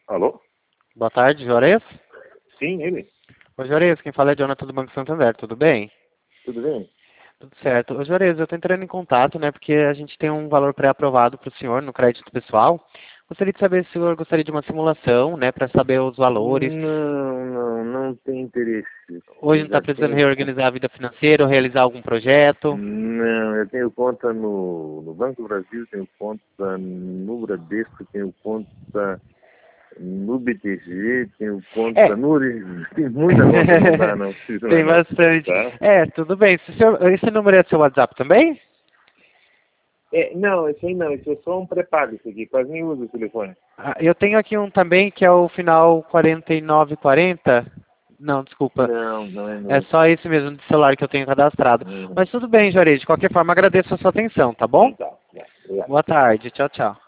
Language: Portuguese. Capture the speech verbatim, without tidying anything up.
Alô? Boa tarde, Juarez. Sim, ele. Ô, Juarez, quem fala é Jonathan do Banco Santander, tudo bem? Tudo bem? Tudo certo. Ô, Juarez, eu estou entrando em contato, né, porque a gente tem um valor pré-aprovado para o senhor no crédito pessoal. Gostaria de saber se o senhor gostaria de uma simulação, né, para saber os valores. Não, não, não tem interesse. Hoje Eu não está já precisando tenho. reorganizar a vida financeira ou realizar algum projeto. Não, eu tenho conta no, no Banco do Brasil, tenho conta no Bradesco, tenho conta no B T G, tenho conta É, no Uri- tem muita conta, não dá, não preciso tem mais não. bastante. Tá? É, tudo bem. Se o senhor- esse número é seu WhatsApp também? É, não, esse aí não, esse é só um pré-pago isso aqui, quase nem uso o telefone. Ah, eu tenho aqui um também que é o final quarenta e nove quarenta. Não, desculpa. Não, não é É meu. só esse mesmo de celular que eu tenho cadastrado. Uhum. Mas tudo bem, Juarez. De qualquer forma, agradeço a sua atenção, tá bom? Então tá, já, obrigado. Boa tarde. Tchau, tchau.